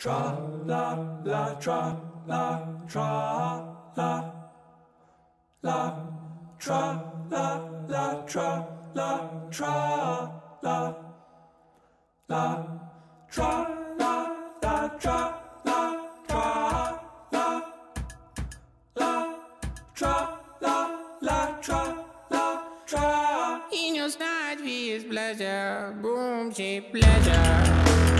Tra la la tra la tra la la tra la la tra la tra la la tra la la tra la tra la la tra la la tra la tra. In your night is pleasure, boom, she pleasure.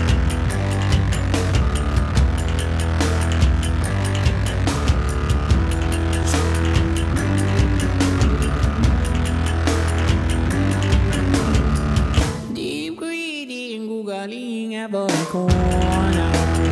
Galing above the corner.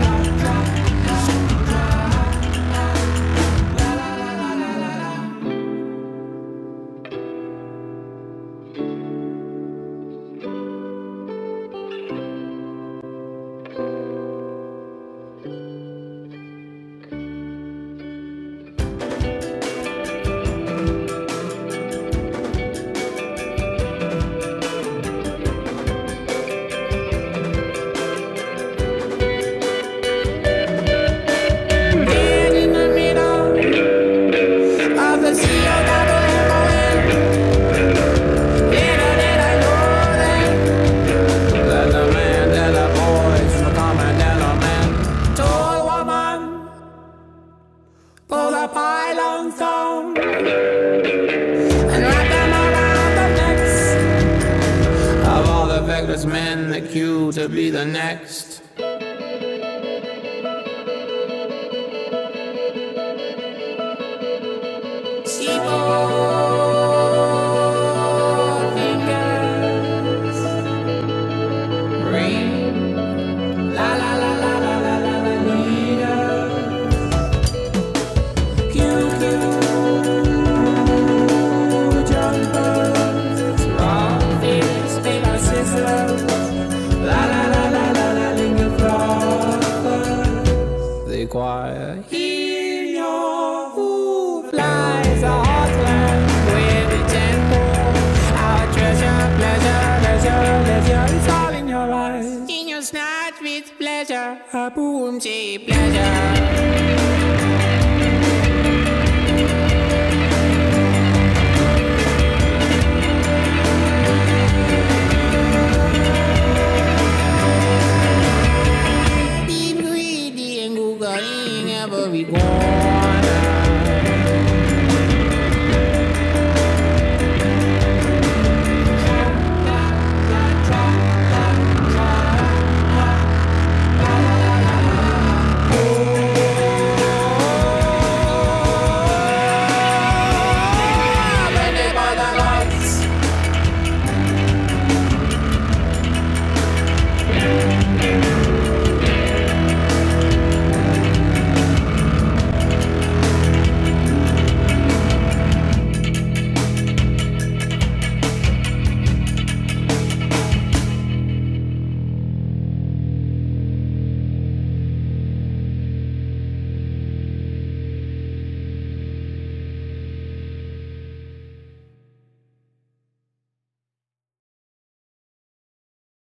Pull the pylons down and wrap them around the necks of all the feckless men that queue to be the next. Fingers ring, la la la la la la la la leader. Choir. In your hoof lies a heartland with a tempo. Our treasure, pleasure, leisure, leisure, it's all in your eyes. In your snatch with pleasure, a boom, cheap pleasure. Every